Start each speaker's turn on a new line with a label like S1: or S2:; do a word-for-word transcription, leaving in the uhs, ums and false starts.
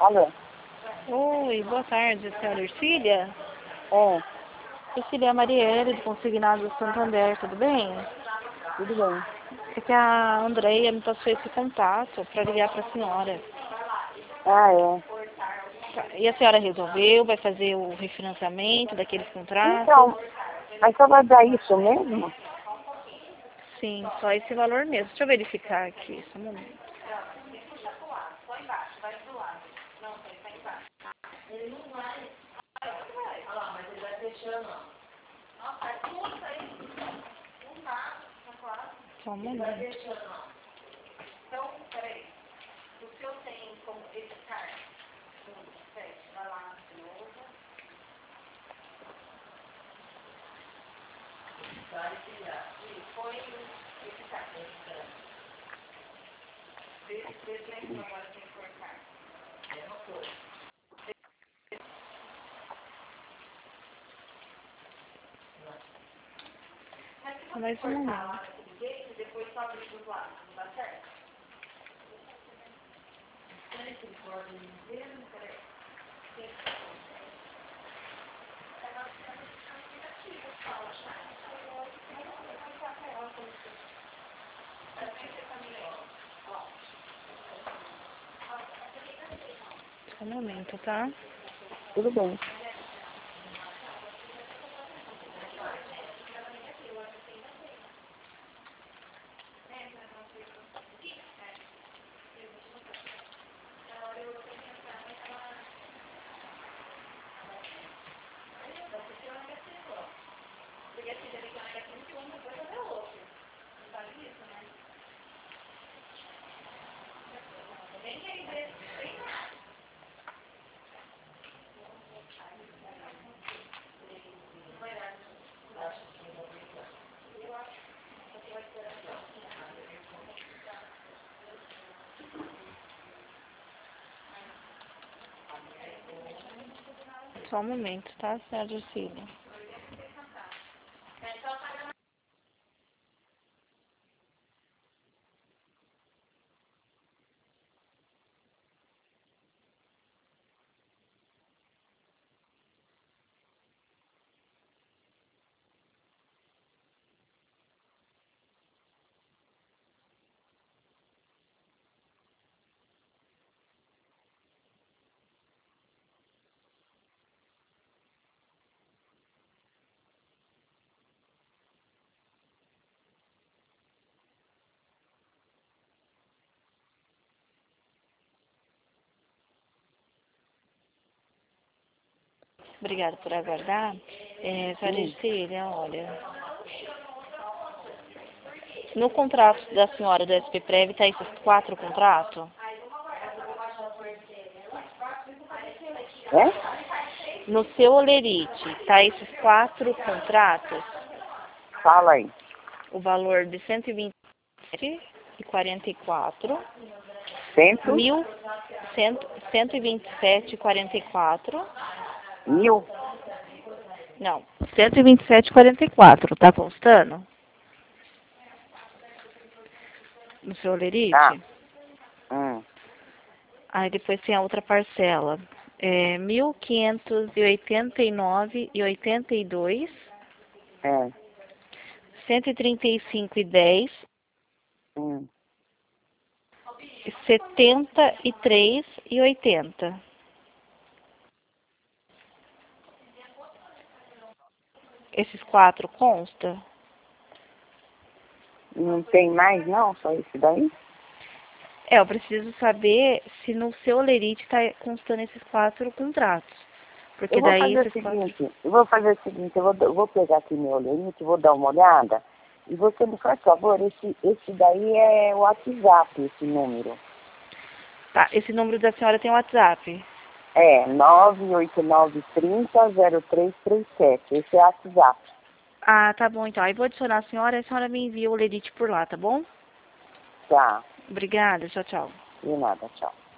S1: Alô?
S2: Oi, boa tarde, senhora Ercília.
S1: É,
S2: Ercília é a Marielle, do Consignado do Santander, tudo bem?
S1: tudo bem.
S2: É que a Andreia me passou esse contato para ligar para a senhora.
S1: Ah, é.
S2: Tá, e a senhora resolveu, vai fazer o refinanciamento daqueles contratos?
S1: Então, mas só vai dar isso mesmo?
S2: Sim, só esse valor mesmo. Deixa eu verificar aqui, só um momento. Só um momento. Só mais um momento. Só um momento, tá?
S1: Tudo bem.
S2: Só um momento, tá, senhora Ercília? Obrigada por aguardar. É, senhora
S1: Hum.
S2: Ercília, olha, no contrato da senhora do S P Prev tá esses quatro contratos?
S1: É?
S2: No seu olerite, tá esses quatro contratos?
S1: Fala aí.
S2: O valor de cento e vinte e sete e quarenta e quatro,
S1: Cento?
S2: mil, cento, cento e vinte e sete e quarenta e quatro,
S1: Mil?
S2: não, cento e vinte e sete e quarenta e quatro, tá constando? No seu olerite?
S1: Tá. Hum.
S2: Aí depois tem a outra parcela, é mil quinhentos e oitenta e nove e oitenta e dois,
S1: É.
S2: cento e trinta e cinco e dez,
S1: Hum.
S2: setenta e três e oitenta. Esses quatro consta?
S1: Não tem mais não? Só esse daí?
S2: É, eu preciso saber se no seu olerite está constando esses quatro contratos.
S1: Eu
S2: Porque
S1: vou
S2: daí
S1: fazer o
S2: esses quatro...
S1: seguinte, eu vou fazer o seguinte, eu vou, eu vou pegar aqui meu limite, vou dar uma olhada, e você me faz favor, esse, esse daí é o WhatsApp, esse número.
S2: Tá, esse número da senhora tem WhatsApp.
S1: É, nove oito nove três zero zero três três sete, esse é o WhatsApp.
S2: Ah, tá bom então. Aí vou adicionar a senhora e a senhora me envia o olerite por lá, tá bom?
S1: Tá,
S2: Obrigada, tchau, tchau.
S1: de nada, tchau.